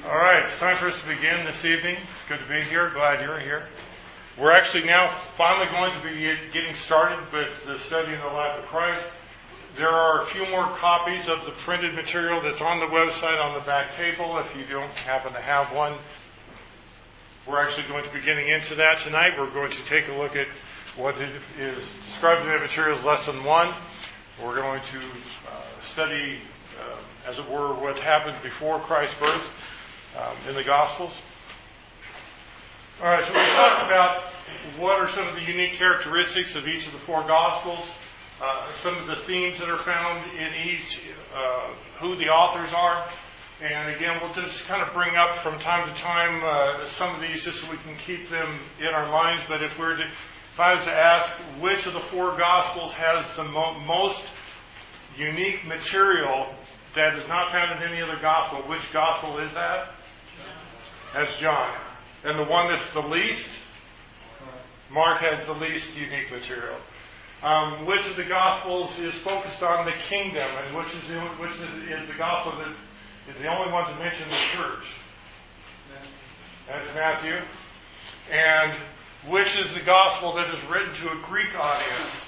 All right, it's time for us to begin this evening. It's good to be here. Glad you're here. We're actually now finally going to be getting started with the study in the life of Christ. There are a few more copies of the printed material that's on the website on the back table if you don't happen to have one. We're actually going to be getting into that tonight. We're going to take a look at what is described in that material as Lesson 1. We're going to study, as it were, what happened before Christ's birth in the Gospels. All right, so we talked about what are some of the unique characteristics of each of the four Gospels, some of the themes that are found in each, who the authors are. And again, we'll just kind of bring up from time to time some of these just so we can keep them in our minds. But if I was to ask which of the four Gospels has the most unique material that is not found in any other Gospel, which Gospel is that? That's John. And the one that's the least? Mark has the least unique material. Which of the Gospels is focused on the kingdom, and which is the Gospel that is the only one to mention the church? That's Matthew. And which is the Gospel that is written to a Greek audience?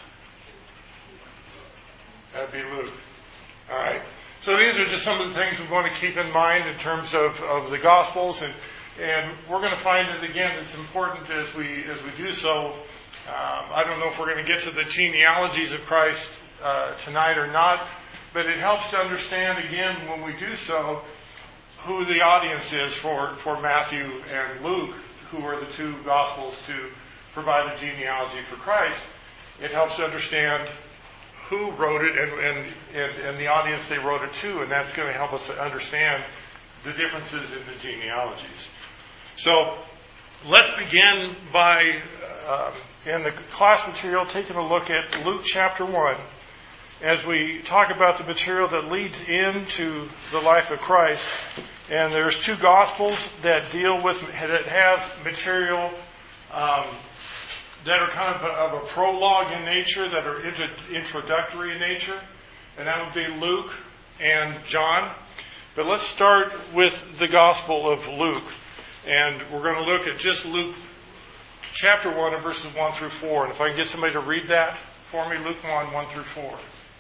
That'd be Luke. All right. So these are just some of the things we want to keep in mind in terms of the Gospels, and we're going to find that again it's important as we do so. I don't know if we're going to get to the genealogies of Christ tonight or not, but it helps to understand again when we do so who the audience is for Matthew and Luke, who are the two Gospels to provide a genealogy for Christ. It helps to understand who wrote it and the audience they wrote it to, and that's going to help us to understand the differences in the genealogies. So let's begin by, in the class material, taking a look at Luke chapter 1 as we talk about the material that leads into the life of Christ. And there's two Gospels that have material that are kind of a prologue in nature, that are introductory in nature, and that would be Luke and John. But let's start with the Gospel of Luke, and we're going to look at just Luke chapter 1 and verses 1 through 4. And if I can get somebody to read that for me, Luke 1, 1 through 4.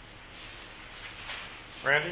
Randy?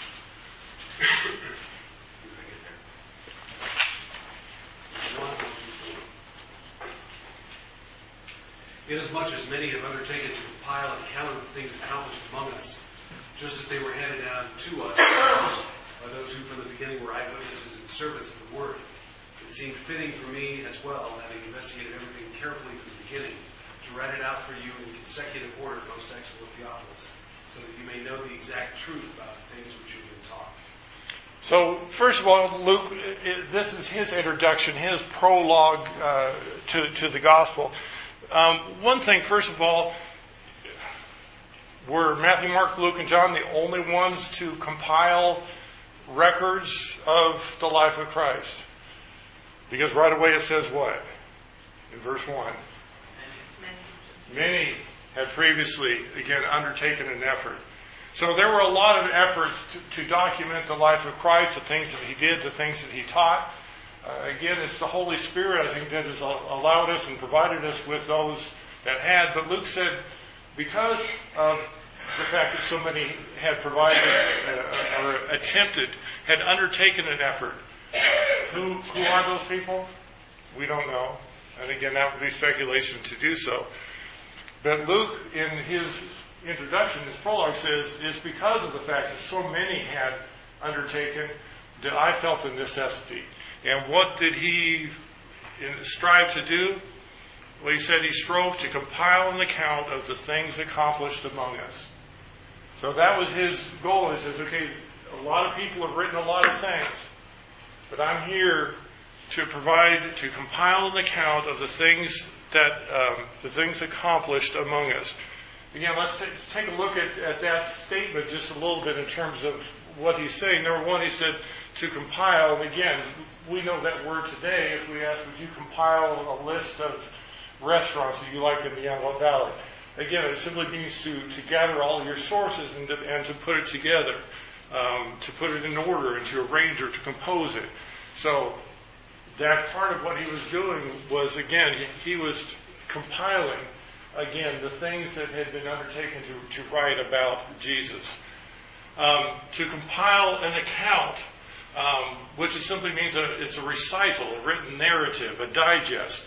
Inasmuch as many have undertaken to compile an account of the things accomplished among us, just as they were handed down to us by those who from the beginning were eyewitnesses and servants of the word, it seemed fitting for me as well, having investigated everything carefully from the beginning, to write it out for you in consecutive order, most excellent Theophilus, so that you may know the exact truth about the things which you have been taught. So, first of all, Luke, this is his introduction, his prologue to the Gospel. One thing, first of all, were Matthew, Mark, Luke, and John the only ones to compile records of the life of Christ? Because right away it says what? In verse 1. Many had previously, again, undertaken an effort. So there were a lot of efforts to document the life of Christ, the things that he did, the things that he taught. Again, it's the Holy Spirit, I think, that has allowed us and provided us with those that had. But Luke said, because of the fact that so many had provided or attempted, had undertaken an effort, who are those people? We don't know. And again, that would be speculation to do so. But Luke, in his introduction, his prologue says, it's because of the fact that so many had undertaken that I felt the necessity. And what did he strive to do? Well, he said he strove to compile an account of the things accomplished among us. So that was his goal. He says, okay, a lot of people have written a lot of things, but I'm here to compile an account of the things accomplished among us. Again, let's take a look at that statement just a little bit in terms of what he's saying. Number one, he said to compile. And again, we know that word today. If we ask, would you compile a list of restaurants that you like in the Antelope Valley? Again, it simply means to gather all of your sources and to put it together. to put it in order and to arrange or to compose it. So that part of what he was doing was, again, he was compiling, again, the things that had been undertaken to write about Jesus. To compile an account, which simply means it's a recital, a written narrative, a digest.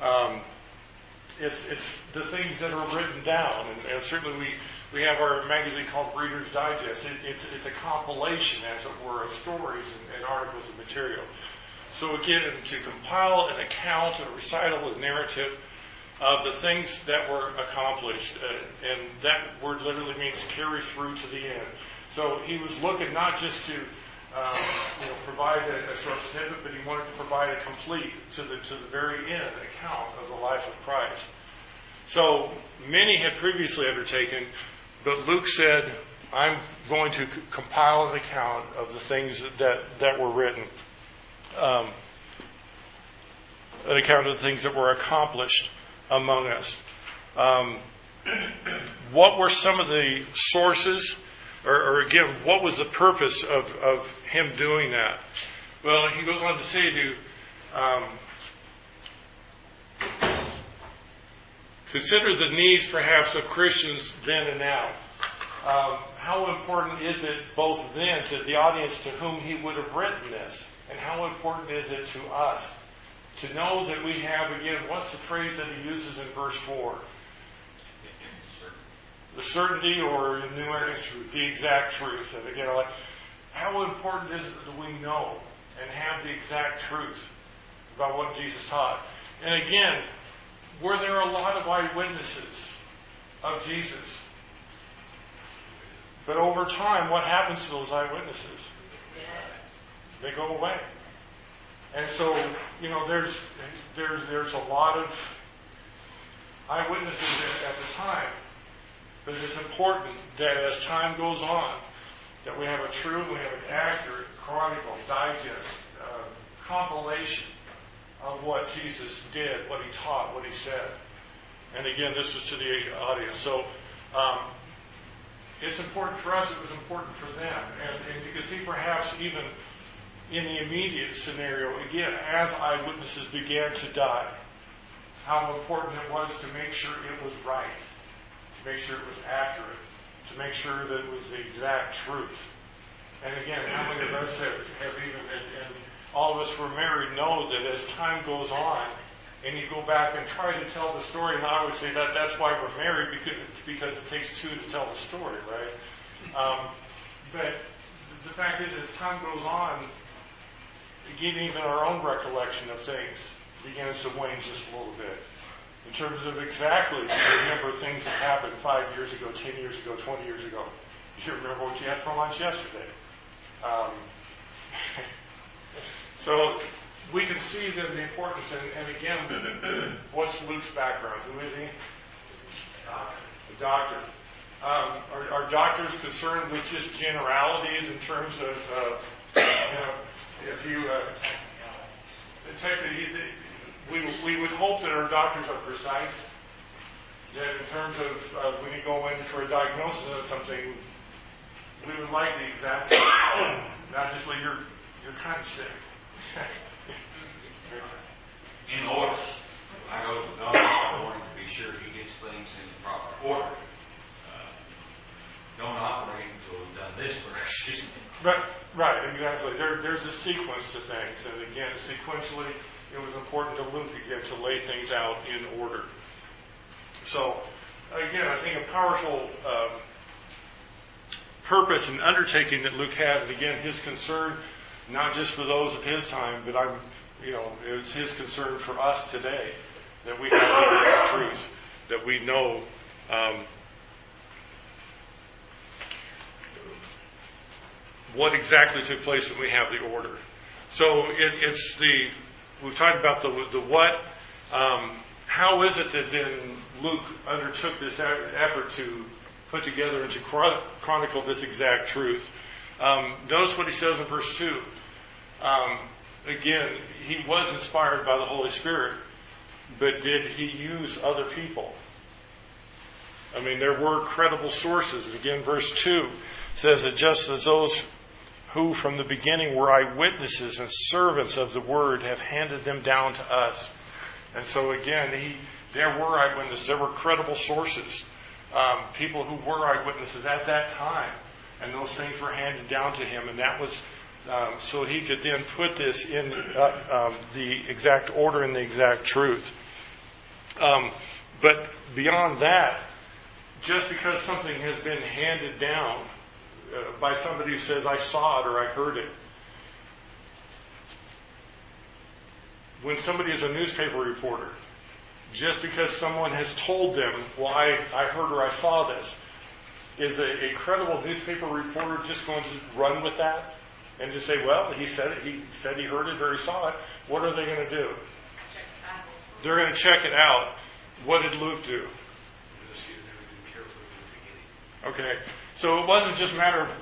It's the things that are written down, and certainly we have our magazine called Reader's Digest. It's a compilation, as it were, of stories and articles of material. So again, to compile an account, a recital, a narrative of the things that were accomplished, and that word literally means carry through to the end. So he was looking not just to provide a short snippet, but he wanted to provide a complete, to the very end, account of the life of Christ. So many had previously undertaken, but Luke said, I'm going to compile an account of the things that were written, an account of the things that were accomplished among us. What were some of the sources? Or again, what was the purpose of him doing that? Well, he goes on to say to consider the needs perhaps of Christians then and now. How important is it both then to the audience to whom he would have written this, and how important is it to us to know that we have, again, what's the phrase that he uses in verse 4? The certainty, or in the exact truth. And again, how important is it that we know and have the exact truth about what Jesus taught? And again, were there a lot of eyewitnesses of Jesus? But over time, what happens to those eyewitnesses? They go away. And so, there's a lot of eyewitnesses at the time. But it's important that as time goes on, that we have a true, we have an accurate chronicle, digest, compilation of what Jesus did, what he taught, what he said. And again, this was to the audience. So it's important for us, it was important for them. And you can see perhaps even in the immediate scenario, again, as eyewitnesses began to die, how important it was to make sure it was right, to make sure it was accurate, to make sure that it was the exact truth. And again, how many of us have even, and all of us who are married know that as time goes on, and you go back and try to tell the story, and I always say that's why we're married, because it takes two to tell the story, right? But the fact is, as time goes on, again, even our own recollection of things begins to wane just a little bit. In terms of exactly, you remember things that happened 5 years ago, 10 years ago, 20 years ago. You remember what you had for lunch yesterday. So we can see the importance, and again, what's Luke's background? Who is he? A doctor. Are doctors concerned with just generalities in terms of, if you, we would hope that our doctors are precise, that in terms of when you go in for a diagnosis of something, we would like the exact, not just, well, you're kind of sick. In order. I go to the doctor, I want him to be sure he gets things in the proper order. Don't operate until we've done this first. Right, exactly. There's a sequence to things, and again, sequentially, it was important to Luke again to lay things out in order. So, again, I think a powerful purpose and undertaking that Luke had, and again, his concern, not just for those of his time, but it was his concern for us today, that we have the exact truth, that we know what exactly took place when we have the order. So we've talked about the what. How is it that then Luke undertook this effort to put together and to chronicle this exact truth? Notice what he says in verse 2. Again, he was inspired by the Holy Spirit, but did he use other people? I mean, there were credible sources. And again, verse 2 says that just as those who from the beginning were eyewitnesses and servants of the word have handed them down to us. And so again, there were eyewitnesses, there were credible sources, people who were eyewitnesses at that time, and those things were handed down to him, and that was so he could then put this in the exact order and the exact truth. But beyond that, just because something has been handed down by somebody who says, I saw it or I heard it. When somebody is a newspaper reporter, just because someone has told them, well, I heard or I saw this, is a credible newspaper reporter just going to run with that and just say, well, he said it, he said he heard it or he saw it? What are they going to do? They're going to check it out. What did Luke do? Okay, so it wasn't just a matter of,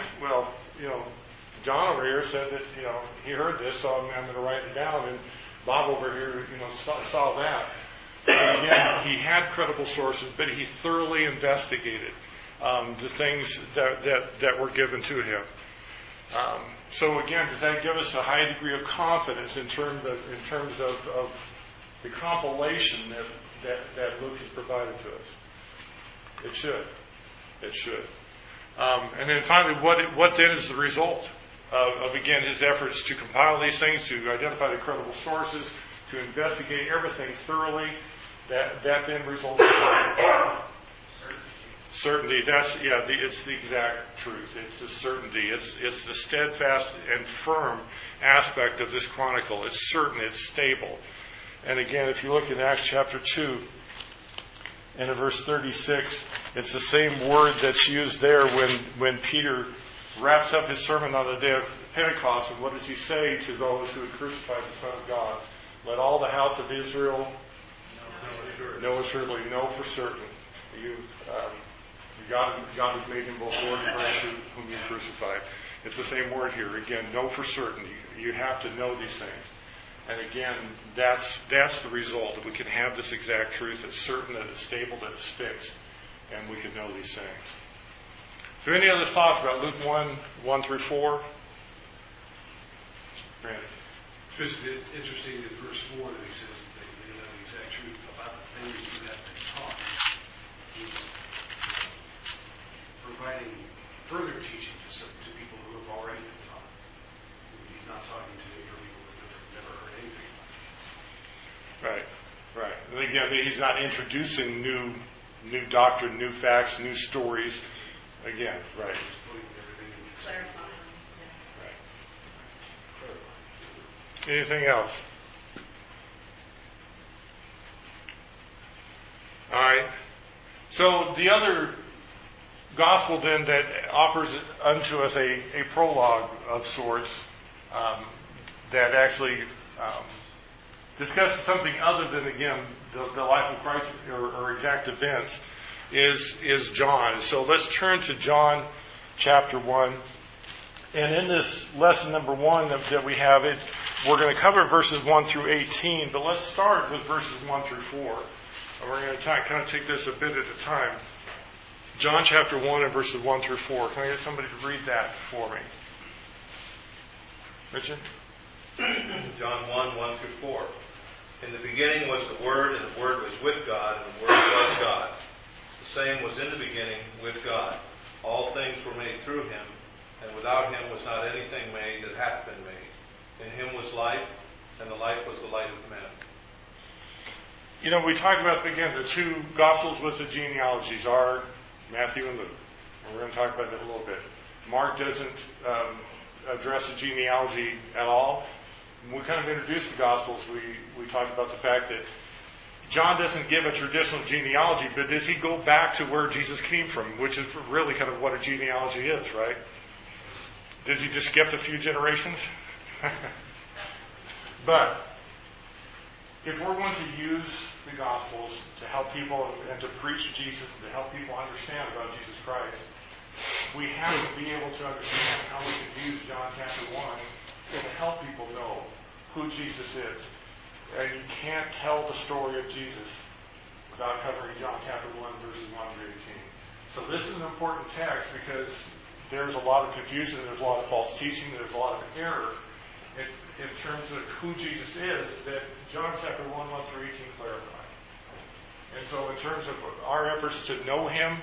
John over here said that, he heard this, so I'm going to write it down, and Bob over here, saw that. And again, he had credible sources, but he thoroughly investigated the things that were given to him. So again, does that give us a high degree of confidence in terms of the compilation that Luke has provided to us? It should. It should. And then finally, what then is the result of again, his efforts to compile these things, to identify the credible sources, to investigate everything thoroughly? That then results in certainty. It's the exact truth. It's the certainty. It's the steadfast and firm aspect of this chronicle. It's certain. It's stable. And again, if you look at Acts chapter 2, and in verse 36, it's the same word that's used there when Peter wraps up his sermon on the day of Pentecost. And what does he say to those who had crucified the Son of God? Let all the house of Israel know assuredly, know for certain. God has made him both Lord and Christ whom you crucified. It's the same word here. Again, know for certain. You have to know these things. And again, that's the result. That we can have this exact truth. It's certain, that it's stable, that it's fixed. And we can know these things. So any other thoughts about Luke 1 through 4? Brandon. It's interesting in verse 4 that he says that they know the exact truth about the things that have been taught. He's providing further teaching to people who have already been taught. He's not talking to people who have never heard anything about it. Right. And again, he's not introducing new doctrine, new facts, new stories. Again, right. He's putting everything in Clarifying. Anything else? All right. So the other gospel then that offers unto us a prologue of sorts that actually discusses something other than, again, the life of Christ or exact events is John. So let's turn to John chapter 1. And in this lesson number 1 that we have, we're going to cover verses 1 through 18, but let's start with verses 1 through 4. And we're going to kind of take this a bit at a time. John chapter 1 and verses 1 through 4. Can I get somebody to read that for me? Richard? John 1 through 4. In the beginning was the Word, and the Word was with God, and the Word was God. The same was in the beginning with God. All things were made through him, and without him was not anything made that hath been made. In him was life, and the life was the light of men. We talked about, again, the two Gospels with the genealogies are Matthew and Luke. And we're going to talk about that a little bit. Mark doesn't address the genealogy at all. When we kind of introduced the Gospels, we talked about the fact that John doesn't give a traditional genealogy, but does he go back to where Jesus came from, which is really kind of what a genealogy is, right? Does he just skip a few generations? But if we're going to use the Gospels to help people and to preach Jesus and to help people understand about Jesus Christ, we have to be able to understand how we can use John chapter 1 to help people know who Jesus is. And you can't tell the story of Jesus without covering John chapter 1, verses 1 through 18. So this is an important text because there's a lot of confusion, there's a lot of false teaching, there's a lot of error in terms of who Jesus is, that John chapter 1 through 18 clarify. And so in terms of our efforts to know Him,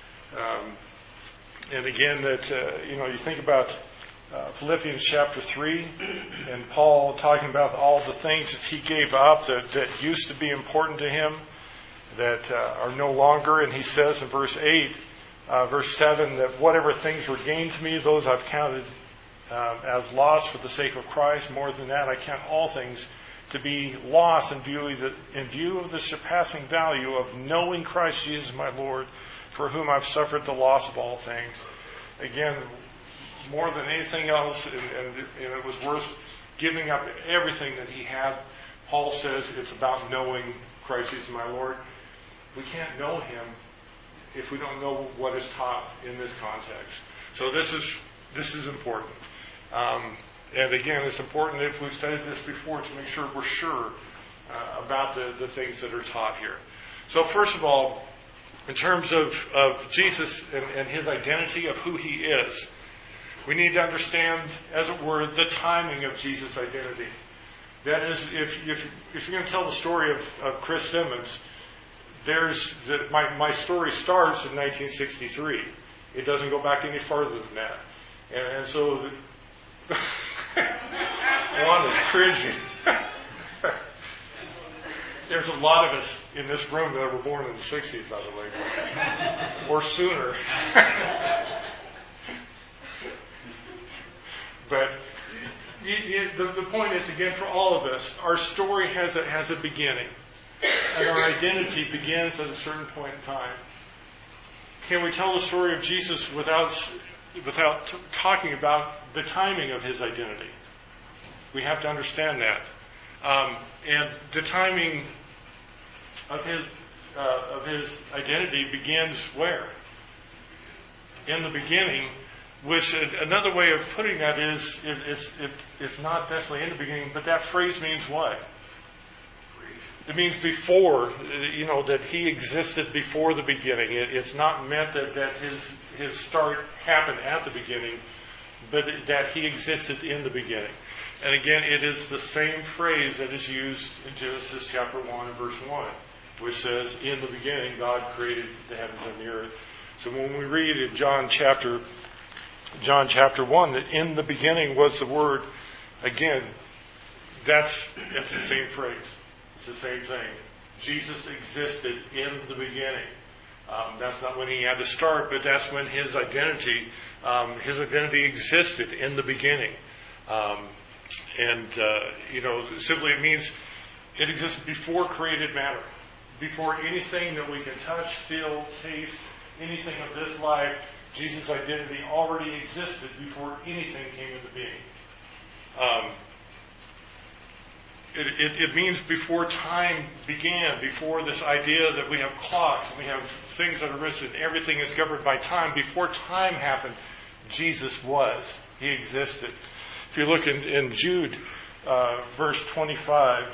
and again that, you think about Philippians chapter 3, and Paul talking about all the things that he gave up that used to be important to him, that are no longer, and he says in verse 8, verse 7, that whatever things were gained to me, those I've counted as loss for the sake of Christ. More than that, I count all things to be lost in view of the surpassing value of knowing Christ Jesus my Lord, for whom I've suffered the loss of all things. Again, more than anything else, and it was worth giving up everything that he had. Paul says it's about knowing Christ Jesus my Lord. We can't know Him if we don't know what is taught in this context. So this is important. And again, it's important, if we've studied this before, to make sure we're sure about the things that are taught here. So first of all, in terms of Jesus and His identity of who He is, we need to understand, as it were, the timing of Jesus' identity. That is, if you're going to tell the story of Chris Simmons, my story starts in 1963. It doesn't go back any farther than that. And so Juan is cringing. There's a lot of us in this room that were born in the 60s, by the way, or sooner. But the point is, again, for all of us, our story has a beginning, and our identity begins at a certain point in time. Can we tell the story of Jesus without talking about the timing of His identity? We have to understand that. And the timing of his identity begins where? In the beginning, which another way of putting that is it's not necessarily in the beginning, but that phrase means what? It means before, that He existed before the beginning. It's not meant that his start happened at the beginning, but that He existed in the beginning. And again, it is the same phrase that is used in Genesis chapter 1 and verse 1, which says, in the beginning God created the heavens and the earth. So when we read in John chapter 1, that in the beginning was the Word, again, it's the same phrase. It's the same thing. Jesus existed in the beginning. That's not when He had to start, but that's when His identity existed in the beginning. Simply it means it existed before created matter. Before anything that we can touch, feel, taste, anything of this life, Jesus' identity already existed before anything came into being. It means before time began, before this idea that we have clocks, and we have things that are written, everything is governed by time. Before time happened, Jesus was. He existed. If you look in Jude, verse 25,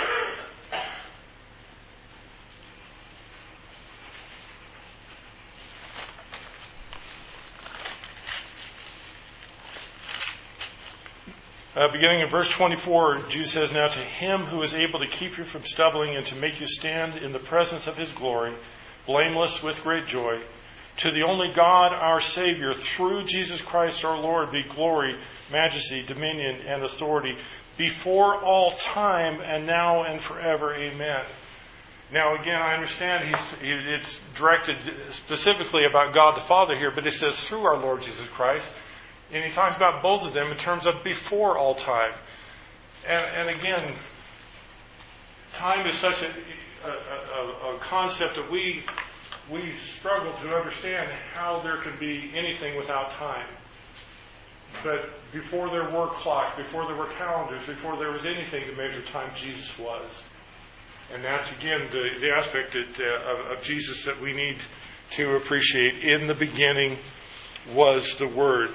beginning in verse 24, Jude says, now to Him who is able to keep you from stumbling and to make you stand in the presence of His glory, blameless with great joy, to the only God, our Savior, through Jesus Christ our Lord, be glory, majesty, dominion, and authority before all time and now and forever. Amen. Now again, I understand it's directed specifically about God the Father here, but it says through our Lord Jesus Christ. And he talks about both of them in terms of before all time. And again, time is such a concept that we struggle to understand how there can be anything without time. But before there were clocks, before there were calendars, before there was anything to measure time, Jesus was. And that's, again, the aspect of Jesus that we need to appreciate. In the beginning was the Word.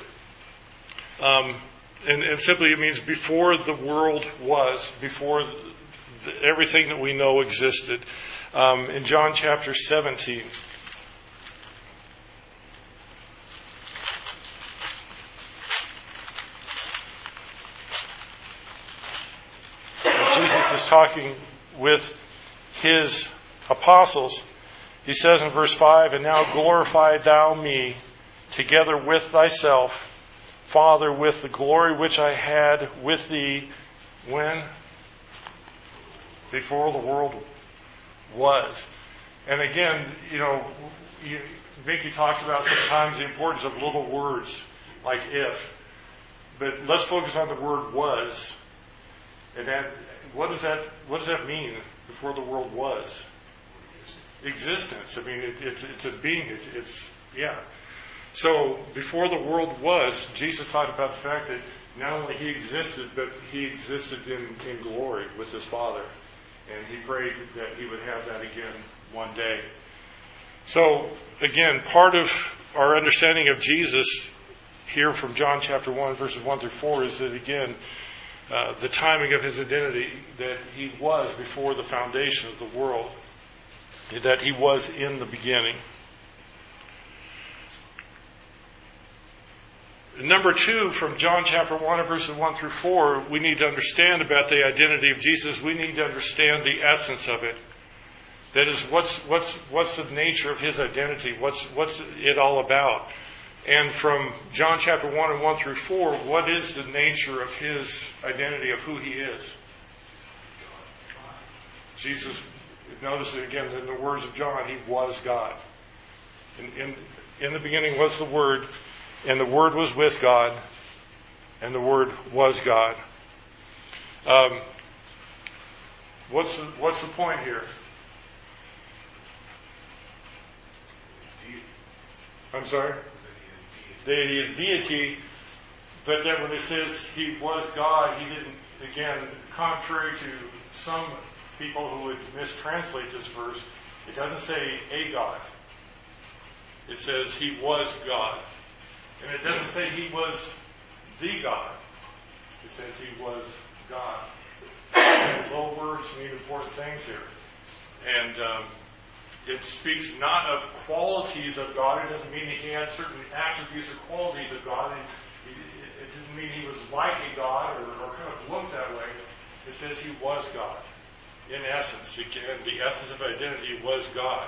And simply it means before the world was, before everything that we know existed. In John chapter 17, Jesus is talking with his apostles, he says in verse 5, "And now glorify thou me together with thyself, Father, with the glory which I had with thee when? Before the world was." And again, Mickey talks about sometimes the importance of little words like if. But let's focus on the word was. And that, what does that mean? Before the world was? Existence. I mean, it's a being. Yeah. So before the world was, Jesus talked about the fact that not only he existed, but he existed in glory with his Father. And he prayed that he would have that again one day. So again, part of our understanding of Jesus here from John chapter 1, verses 1 through 4 is that, again, the timing of his identity, that he was before the foundation of the world, that he was in the beginning. Number 2, from John chapter 1, verses 1 through 4, we need to understand about the identity of Jesus. We need to understand the essence of it. That is, what's the nature of his identity? What's it all about? And from John chapter 1 and 1 through 4, what is the nature of his identity, of who he is? Jesus, notice it again in the words of John, he was God. In the beginning was the Word, and the Word was with God, and the Word was God. What's the point here? I'm sorry? That he is deity, but that when it says he was God, he didn't, again, contrary to some people who would mistranslate this verse, it doesn't say a God. It says he was God. And it doesn't say he was the God. It says he was God. And little words mean important things here. And it speaks not of qualities of God. It doesn't mean he had certain attributes or qualities of God. It doesn't mean he was like a God or kind of looked that way. It says he was God. In essence, again, the essence of identity was God.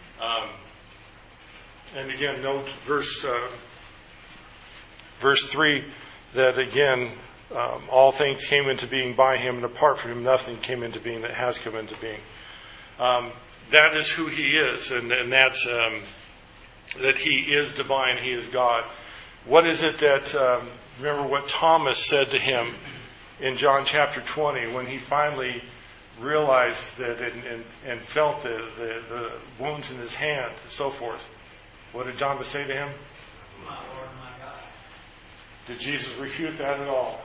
And again, note verse 3, that again, all things came into being by him, and apart from him nothing came into being that has come into being. That is who he is, and that's that he is divine, he is God. What is it that, remember what Thomas said to him in John chapter 20, when he finally realized that and felt the wounds in his hand and so forth. What did Thomas say to him? My Lord, my God. Did Jesus refute that at all?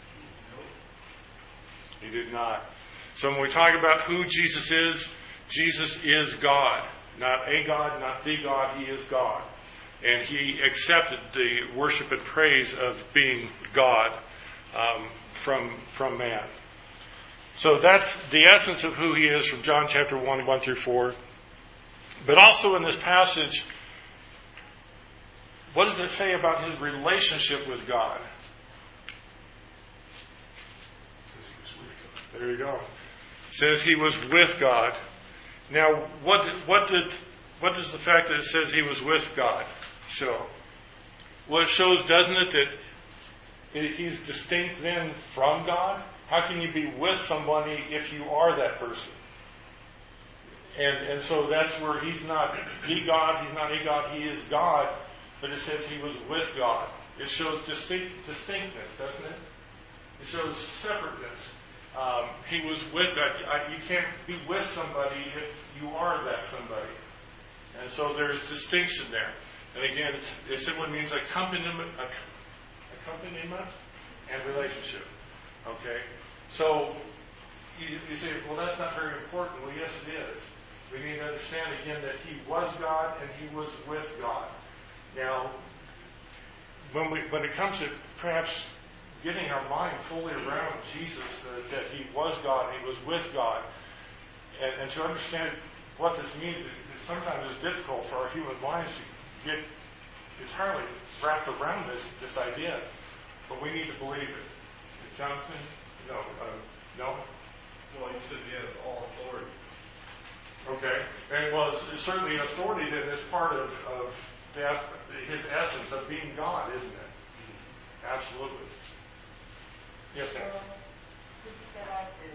He did not. So when we talk about who Jesus is God. Not a God, not the God, he is God. And he accepted the worship and praise of being God from man. So that's the essence of who he is from John chapter 1, 1 through 4. But also in this passage, what does it say about his relationship with God? There you go. It says he was with God. Now, what does the fact that it says he was with God show? Well, it shows, doesn't it, that he's distinct then from God? How can you be with somebody if you are that person? And so that's where he's not the God, he's not a God, he is God, but it says he was with God. It shows distinctness, doesn't it? It shows separateness. He was with God. You can't be with somebody if you are that somebody. And so there's distinction there. And again, it simply means accompaniment and relationship. Okay? So you say, well, that's not very important. Well, yes, it is. We need to understand again that he was God and he was with God. Now, when it comes to perhaps getting our mind fully around Jesus, that he was God, he was with God, and to understand what this means, sometimes it's difficult for our human minds to get entirely wrapped around this idea, but we need to believe it. Jonathan? No. Well, he says he has all authority. Okay, and well, certainly authority then is part of his essence of being God, isn't it? Absolutely. Yes, ma'am. Could you set out the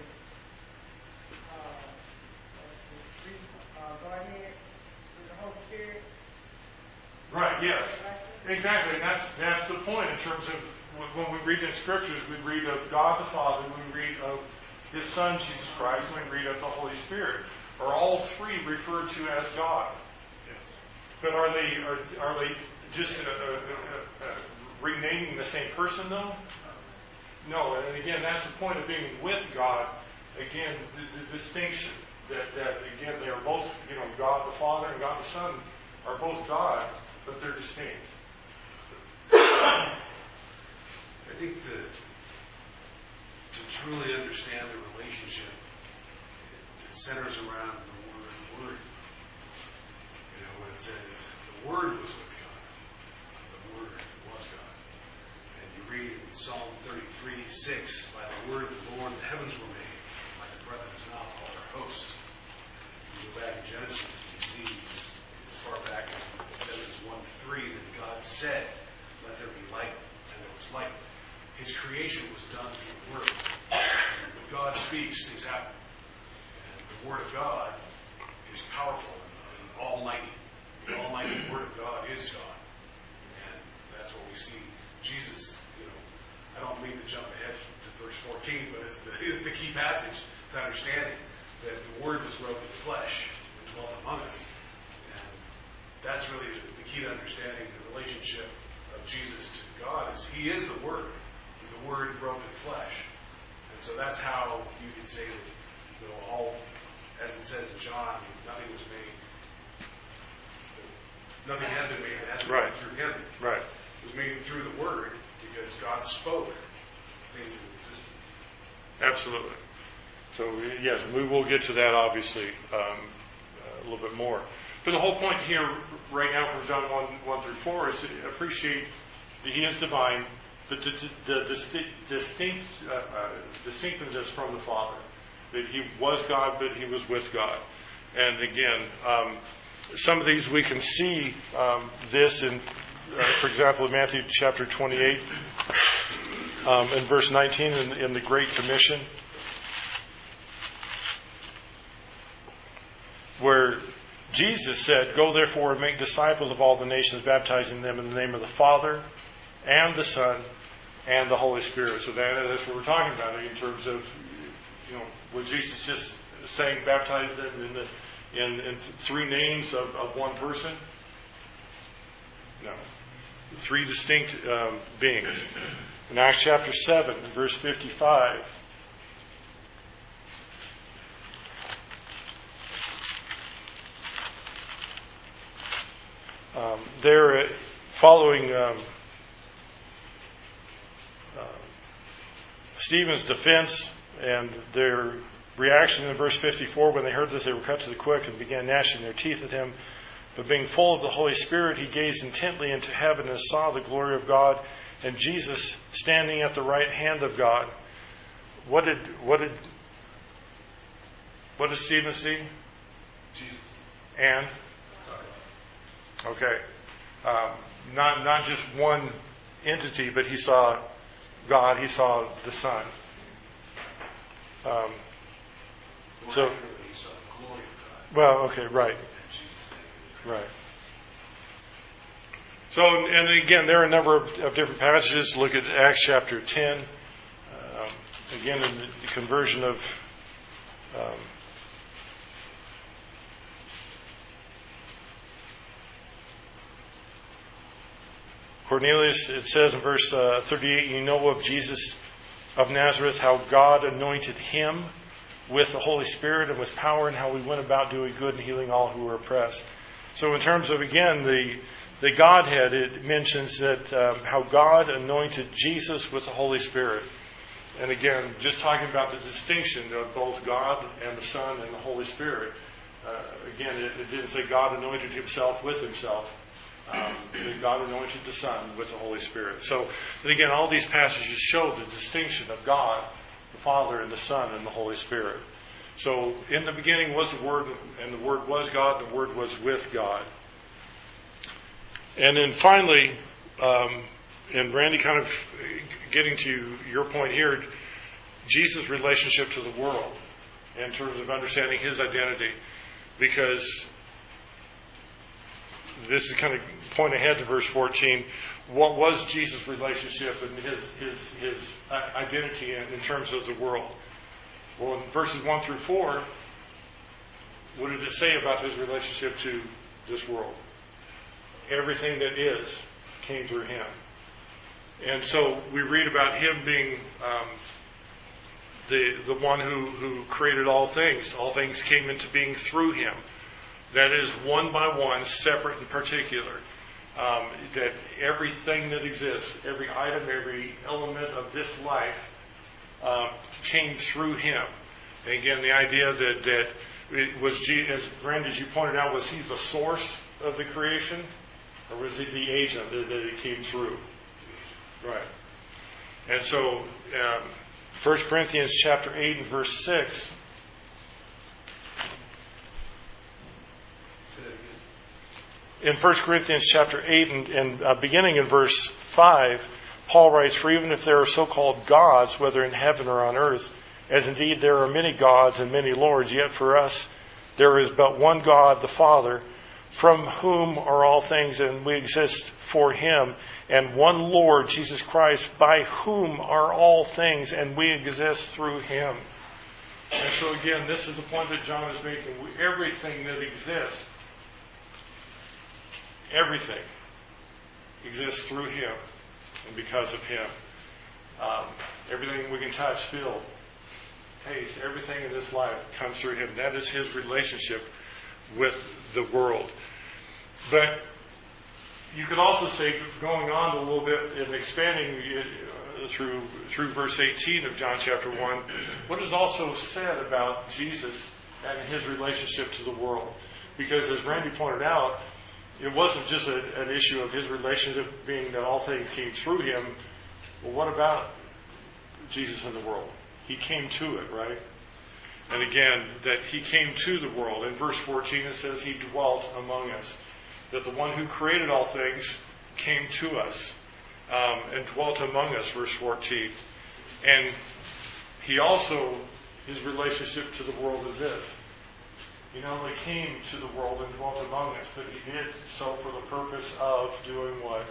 three Godheads with the Holy Spirit? Right, yes. Exactly, and that's the point in terms of when we read in Scriptures, we read of God the Father, we read of His Son, Jesus Christ, and we read of the Holy Spirit. Are all three referred to as God? But are they just renaming the same person, though? No, and again, that's the point of being with God. Again, the distinction that again, they are both, God the Father and God the Son are both God, but they're distinct. I think to truly understand the relationship, it centers around the word. When it says the Word was with God, the Word was God. And you read in Psalm 33:6, by the word of the Lord the heavens were made, by the breath of His mouth all their host. You go back in Genesis, you see as far back as Genesis 1:3 that God said, "Let there be light," and there was light. His creation was done through the Word. When God speaks, things happen. And the Word of God is powerful and almighty. The almighty Word of God is God. And that's what we see. Jesus, I don't mean to jump ahead to verse 14, but it's the key passage to understanding that the Word was robed in flesh and dwelt among us. And that's really the key to understanding the relationship of Jesus to God, is He is the Word. He's the Word robed in flesh. And so that's how you could say that, all, as it says in John, nothing was made. Nothing has been made. It has been made through Him. Right. It was made through the Word because God spoke things into existence. Absolutely. So, yes, we will get to that, obviously, a little bit more. But the whole point here, right now, from John 1 through 4, is to appreciate that He is divine, but the distinctiveness from the Father. That He was God, but He was with God. And again, some of these we can see this in, for example, in Matthew chapter 28, in verse 19, in the Great Commission, where Jesus said, "Go therefore and make disciples of all the nations, baptizing them in the name of the Father and the Son and the Holy Spirit." So that's what we're talking about in terms of, was Jesus just saying baptize them in three names of one person? No. Three distinct beings. In Acts chapter 7, verse 55, they're following Stephen's defense, and their reaction in verse 54, when they heard this, they were cut to the quick and began gnashing their teeth at him. But being full of the Holy Spirit, he gazed intently into heaven and saw the glory of God and Jesus standing at the right hand of God. What did Stephen see? Jesus. And? Okay. Not just one entity, but he saw God, he saw the Son. So, he saw the glory of God. Well, okay, right. Right. So, and again, there are a number of different passages. Look at Acts chapter 10. Again, in the conversion of Cornelius, it says in verse 38, "You know of Jesus of Nazareth, how God anointed him with the Holy Spirit and with power, and how we went about doing good and healing all who were oppressed." So in terms of, again, the Godhead, it mentions that how God anointed Jesus with the Holy Spirit. And again, just talking about the distinction of both God and the Son and the Holy Spirit. Again, it didn't say God anointed himself with himself. God anointed the Son with the Holy Spirit. So, and again, all these passages show the distinction of God, the Father and the Son and the Holy Spirit. So in the beginning was the Word, and the Word was God, and the Word was with God. And then finally, and Randy kind of getting to your point here, Jesus' relationship to the world in terms of understanding his identity, because this is kind of point ahead to verse 14. What was Jesus' relationship and his identity in terms of the world? Well, in verses 1 through 4, what did it say about his relationship to this world? Everything that is came through him. And so we read about him being the one who created all things. All things came into being through him. That is, one by one, separate and particular. That everything that exists, every item, every element of this life came through him. And again, the idea that it was, as Randy, as you pointed out, was he the source of the creation? Or was he the agent that it came through? Right. And so, 1 Corinthians chapter 8 and verse 6. In 1 Corinthians chapter 8 and beginning in verse 5, Paul writes, "For even if there are so-called gods, whether in heaven or on earth, as indeed there are many gods and many lords, yet for us there is but one God, the Father, from whom are all things, and we exist for him, and one Lord, Jesus Christ, by whom are all things, and we exist through him." And so again, this is the point that John is making. Everything that exists, everything exists through him and because of him. Everything we can touch, feel, taste, everything in this life comes through him. That is his relationship with the world. But you could also say, going on a little bit and expanding through verse 18 of John chapter 1, what is also said about Jesus and his relationship to the world. Because as Randy pointed out, it wasn't just an issue of his relationship being that all things came through him. Well, what about Jesus in the world? He came to it, right? And again, that he came to the world. In verse 14 it says he dwelt among us. That the one who created all things came to us and dwelt among us, verse 14. And he also, his relationship to the world is this. He not only came to the world and dwelt among us, but he did so for the purpose of doing what?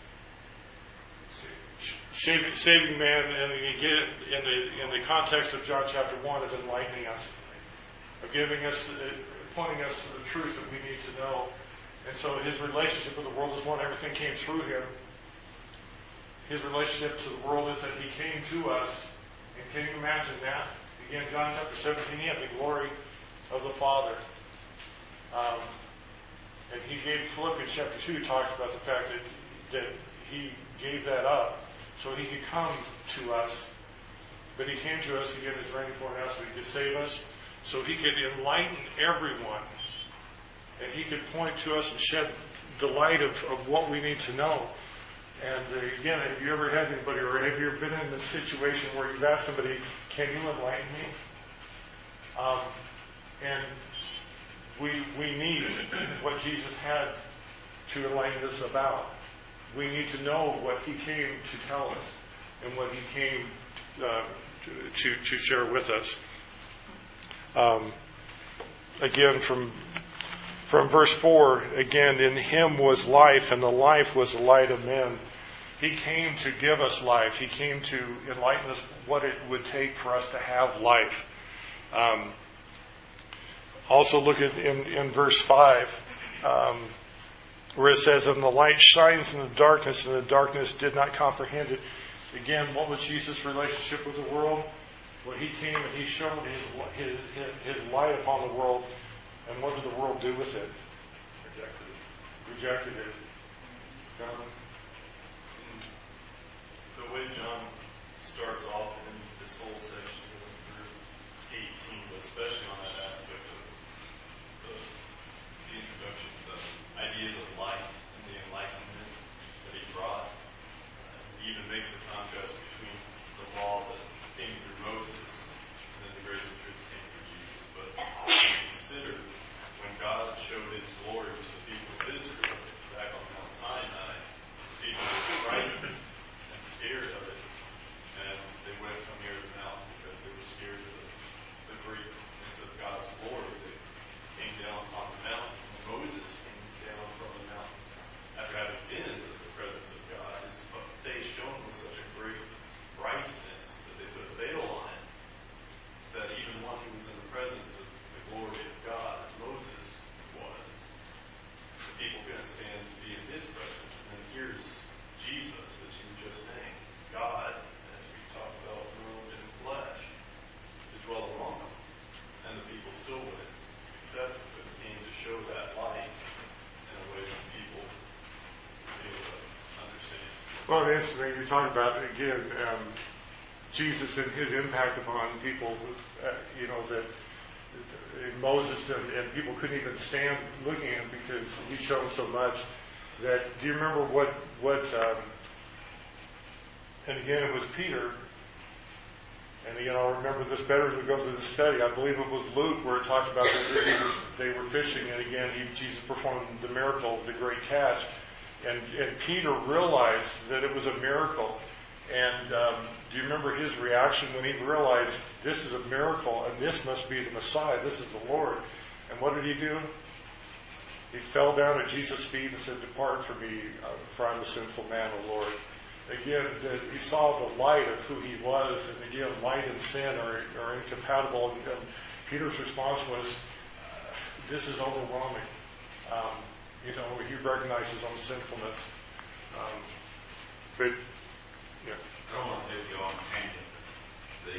Saving man, and again, in the context of John chapter 1, of enlightening us, of giving us, pointing us to the truth that we need to know. And so his relationship with the world is one, everything came through him. His relationship to the world is that he came to us. And can you imagine that? Again, John chapter 17, he had the glory of the Father. And he gave, Philippians chapter 2 talks about the fact that he gave that up so he could come to us. But he came to us, again, as Randy pointed out, so he could save us, so he could enlighten everyone. And he could point to us and shed the light of what we need to know. And again, have you ever had anybody, or have you ever been in a situation where you've asked somebody, can you enlighten me? And we need what Jesus had to enlighten us about. We need to know what he came to tell us and what he came to share with us. Again, from verse 4, again, in him was life, and the life was the light of men. He came to give us life. He came to enlighten us what it would take for us to have life. Also look at in verse 5, where it says, "And the light shines in the darkness, and the darkness did not comprehend it." Again, what was Jesus' relationship with the world? Well, he came and he shone his light upon the world. And what did the world do with it? Rejected it. The way John starts off in this whole section through 18, especially on that aspect of the introduction, the ideas of light and the enlightenment that he brought. He even makes the contrast between the law that came through Moses Well, the interesting thing you talk about, again, Jesus and his impact upon people, that Moses and people couldn't even stand looking at him because he's shown so much. That, do you remember what and again it was Peter, and again I'll remember this better as we go through the study. I believe it was Luke where it talks about that they were fishing, and again Jesus performed the miracle of the great catch, and Peter realized that it was a miracle. And do you remember his reaction when he realized this is a miracle and this must be the Messiah, this is the Lord? And what did he do? He fell down at Jesus' feet and said, "Depart from me, for I'm a sinful man, O Lord." Again, he saw the light of who he was, and again, light and sin are incompatible. And Peter's response was, "This is overwhelming." He recognized his own sinfulness. But yeah. I don't want to take you on a tangent. There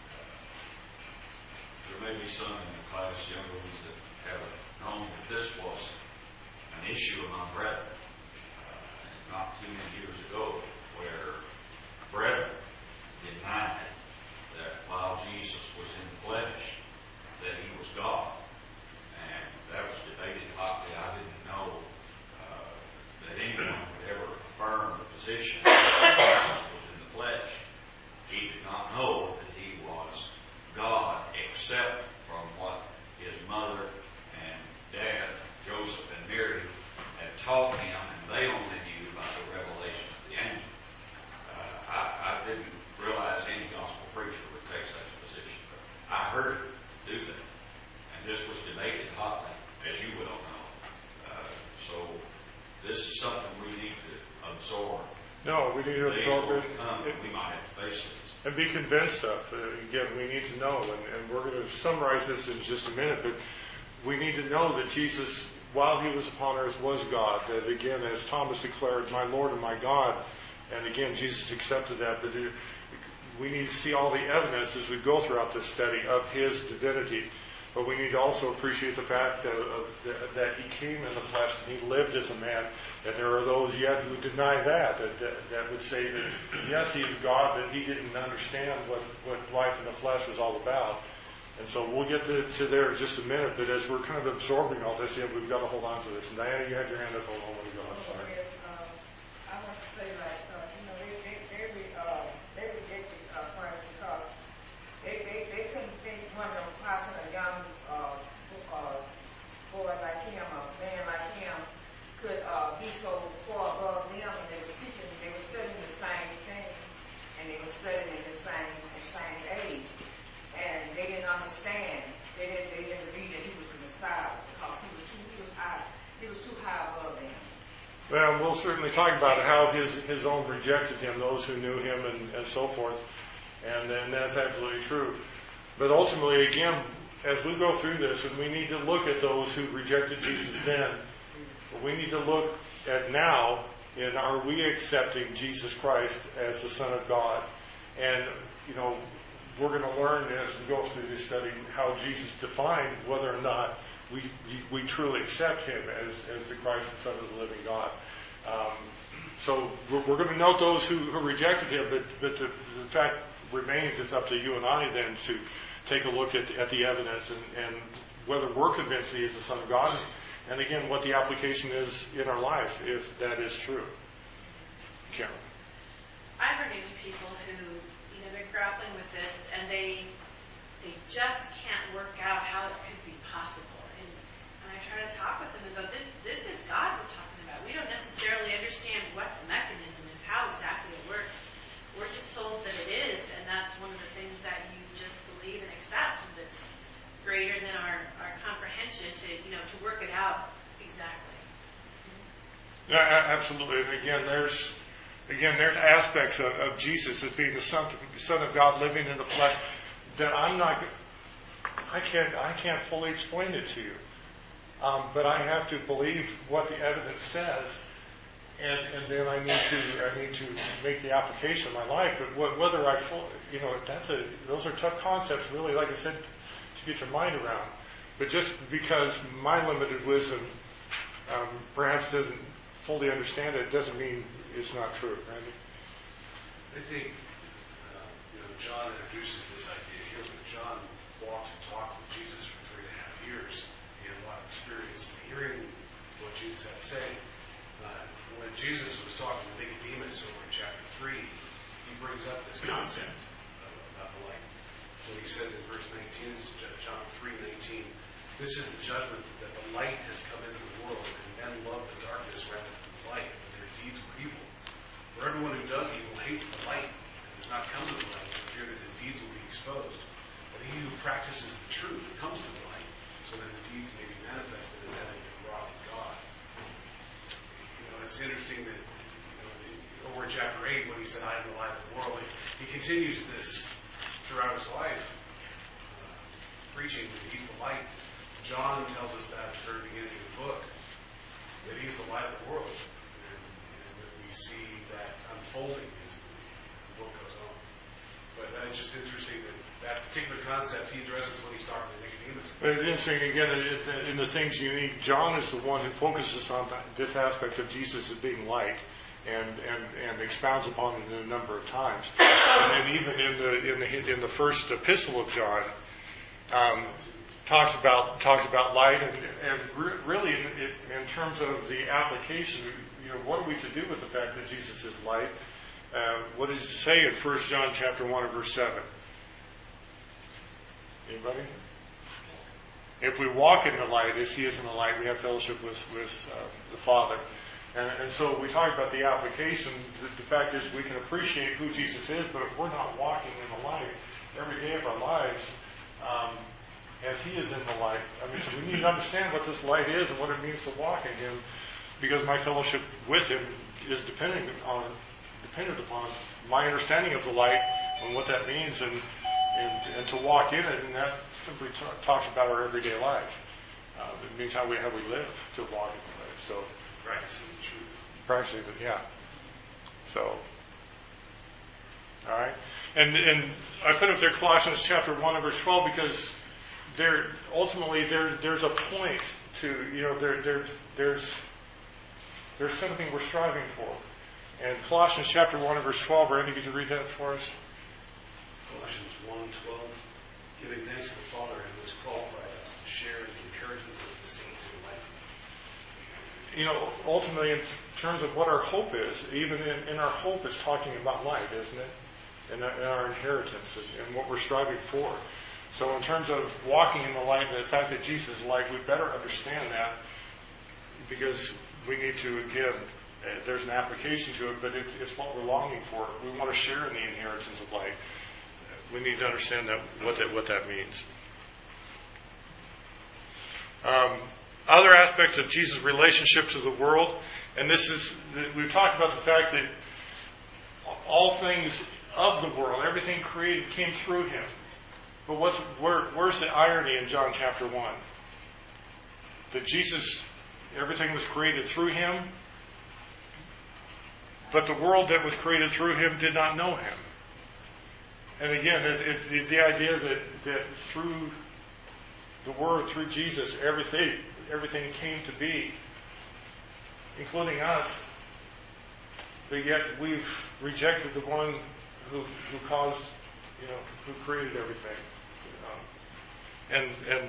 may be some in the class, younger ones, that haven't known that this was an issue among brethren not too many years ago, where brethren denied that while Jesus was in the flesh, that he was God. And that was debated hotly. I didn't know that anyone would ever affirm the position that Jesus was in the flesh. He did not know that he was God, except from what his mother and dad, Joseph and Mary, had taught him, and they only knew by the revelation of the angel. I didn't realize any gospel preacher would take such a position, but I heard it do that. And this was debated hotly, as you well know. So this is something we need to absorb. No, we need to absorb it. We might have to face it. And be convinced of. Again, we need to know, and we're going to summarize this in just a minute, but we need to know that Jesus, while he was upon earth, was God. That again, as Thomas declared, "My Lord and my God," and again, Jesus accepted that. But we need to see all the evidence as we go throughout this study of his divinity. But we need to also appreciate the fact that he came in the flesh and he lived as a man. And there are those yet who deny that would say that, yes, he is God, but he didn't understand what life in the flesh was all about. And so we'll get to there in just a minute. But as we're kind of absorbing all this, we've got to hold on to this. And Diana, you had your hand up a moment ago. I'm sorry. Yes, I want to say, they rejected Christ because they couldn't think, wonder how can a young boy like him, a man like him, could be so far above them. And they were studying the same thing, and they were studying in the same age, and they didn't understand. They didn't believe that he was the Messiah because he was too high above them. Well, we'll certainly talk about how his own rejected him, those who knew him and so forth. And that's absolutely true. But ultimately, again, as we go through this, and we need to look at those who rejected Jesus then, we need to look at now, and are we accepting Jesus Christ as the Son of God? And, we're going to learn as we go through this study how Jesus defined whether or not we truly accept him as the Christ, the Son of the living God. So we're going to note those who rejected him, but the fact remains it's up to you and I then to take a look at the evidence and whether we're convinced he is the Son of God, and again, what the application is in our life, if that is true. Karen. I've run into people who, they're grappling with this, and they just can't work out how it could be possible. And I try to talk with them and go, this is God we're talking about. We don't necessarily understand what the mechanism is, how exactly it works. We're just told that it is, and that's one of the things that you just believe and accept. That's greater than our comprehension to work it out exactly. Yeah, absolutely. And again, there's aspects of Jesus as being the Son of God living in the flesh that I can't fully explain it to you. But I have to believe what the evidence says, and then I need to make the application in my life. But whether I those are tough concepts, really, like I said, to get your mind around. But just because my limited wisdom perhaps doesn't fully understand it, it doesn't mean it's not true, right? I think, John introduces this idea here, but John walked and talked with Jesus for 3.5 years. He had a lot of experience hearing what Jesus had to say. When Jesus was talking to Nicodemus over in chapter 3, he brings up this concept about the light. When he says in verse 19, this is John 3:19, this is the judgment that the light has come into the world, and men love the darkness rather than the light, and their deeds were evil. For everyone who does evil hates the light, and does not come to the light, for fear that his deeds will be exposed. But he who practices the truth comes to the light, so that his deeds may be manifested as having been wrought in God. It's interesting that over in chapter 8, when he said, I am the light of the world, he continues this throughout his life, preaching that he's the light. John tells us that at the very beginning of the book, that he's the light of the world. And that we see that unfolding as the book goes on. But it's just interesting that particular concept he addresses when he's talking to Nicodemus. But it's interesting, again, in the things unique, John is the one who focuses on this aspect of Jesus as being light and expounds upon it a number of times. And then even in the first epistle of John, talks about light and really in terms of the application, what are we to do with the fact that Jesus is light? What does it say in 1 John chapter 1 and verse 7? Anybody? If we walk in the light as he is in the light, we have fellowship with the Father. And so we talk about the application. The fact is we can appreciate who Jesus is, but if we're not walking in the light every day of our lives as he is in the light, so we need to understand what this light is and what it means to walk in him, because my fellowship with him is dependent upon my understanding of the light and what that means and to walk in it, and that simply talks about our everyday life. It means how we live to walk in the light. So Practicing the truth. Practicing it, yeah. So, all right. And I put up there Colossians chapter 1 and verse 12 because there's a point to, there's something we're striving for. And Colossians chapter 1 and verse 12, Randy, could you read that for us? Colossians 1:12, giving thanks to the Father who has qualified us to share in the inheritance of the saints in light. Ultimately, in terms of what our hope is, even in our hope, it's talking about light, isn't it? And our inheritance and what we're striving for. So in terms of walking in the light and the fact that Jesus is light, we better understand that because we need to, again, there's an application to it, but it's what we're longing for. We want to share in the inheritance of light. We need to understand what that means. Other aspects of Jesus' relationship to the world, and we've talked about the fact that all things of the world, everything created came through him. But where's the irony in John chapter 1? That Jesus, everything was created through him, but the world that was created through him did not know him. And again, it's the idea that through the Word, through Jesus, everything came to be, including us, but yet we've rejected the one who caused, who created everything. And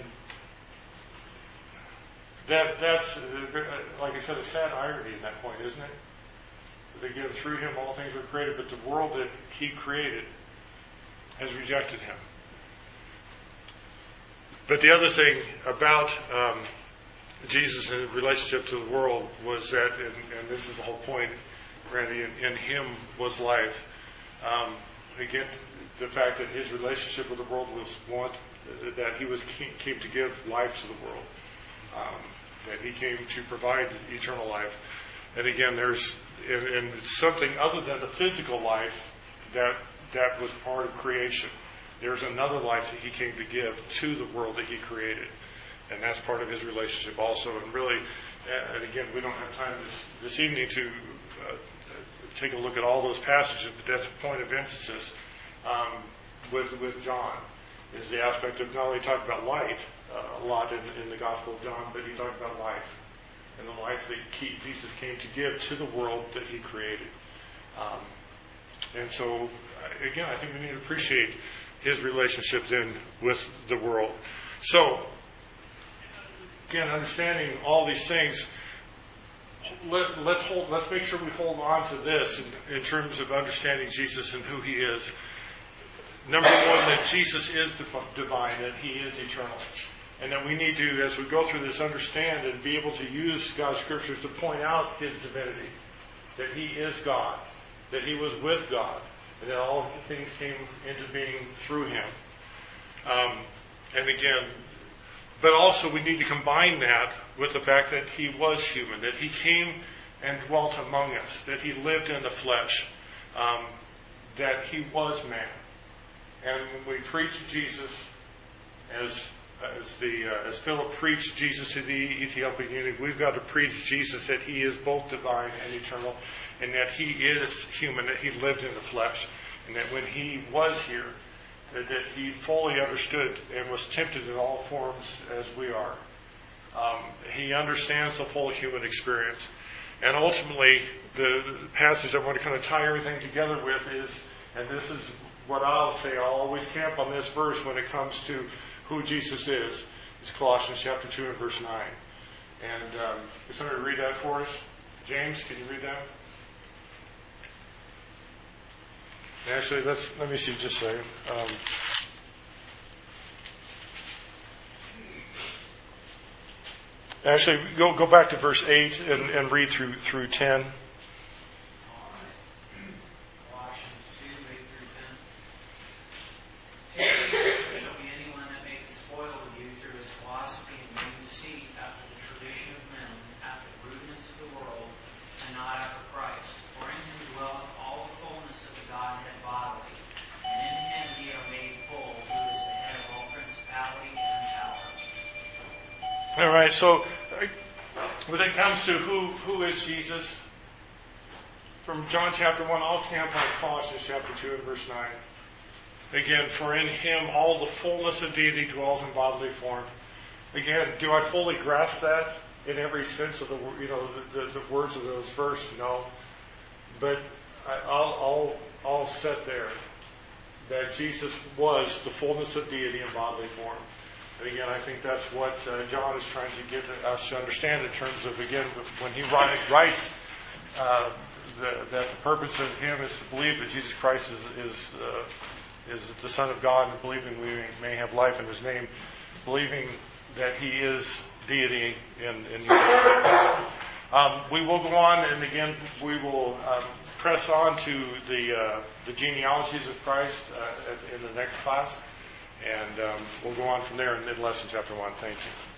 that's, like I said, a sad irony in that point, isn't it? That again, through him all things were created, but the world that he created has rejected him. But the other thing about Jesus' relationship to the world was that, and this is the whole point, Randy, in him was life. Again, the fact that his relationship with the world was one, that he came to give life to the world. That he came to provide eternal life. And again, there's something other than the physical life that was part of creation. There's another life that he came to give to the world that he created. And that's part of his relationship also. And really, and again, we don't have time this evening to take a look at all those passages, but that's a point of emphasis with John, is the aspect of not only talking about light a lot in the Gospel of John, but he talked about life. and the life that Jesus came to give to the world that he created. And so, again, I think we need to appreciate his relationship then with the world. So, again, understanding all these things, let's make sure we hold on to this in terms of understanding Jesus and who he is. Number one, that Jesus is divine, that he is eternal. And that we need to, as we go through this, understand and be able to use God's scriptures to point out his divinity. That he is God. That he was with God. And that all things came into being through him. And again, but also we need to combine that with the fact that he was human. That he came and dwelt among us. That he lived in the flesh. That he was man. And when we preach Jesus, as Philip preached Jesus to the Ethiopian eunuch, we've got to preach Jesus that he is both divine and eternal, and that he is human, that he lived in the flesh, and that when he was here, that he fully understood and was tempted in all forms as we are. He understands the full human experience. And ultimately, the passage I want to kind of tie everything together with is, and this is what I'll say, I'll always camp on this verse when it comes to who Jesus is. It's Colossians chapter 2 and verse 9. And can somebody read that for us? James, can you read that? Actually, let me see just a second. Actually, go back to verse 8 and read through 10. All right, so when it comes to who is Jesus, from John chapter 1, I'll camp on Colossians chapter 2 and verse 9. Again, for in him all the fullness of deity dwells in bodily form. Again, do I fully grasp that in every sense of the words of those verses? No. But I'll set there that Jesus was the fullness of deity in bodily form. And again, I think that's what John is trying to get us to understand in terms of, again, when he writes that the purpose of him is to believe that Jesus Christ is the Son of God, and believing we may have life in his name, believing that he is deity in human. We will go on, and again, we will press on to the genealogies of Christ in the next class. And we'll go on from there in lesson chapter 1. Thank you.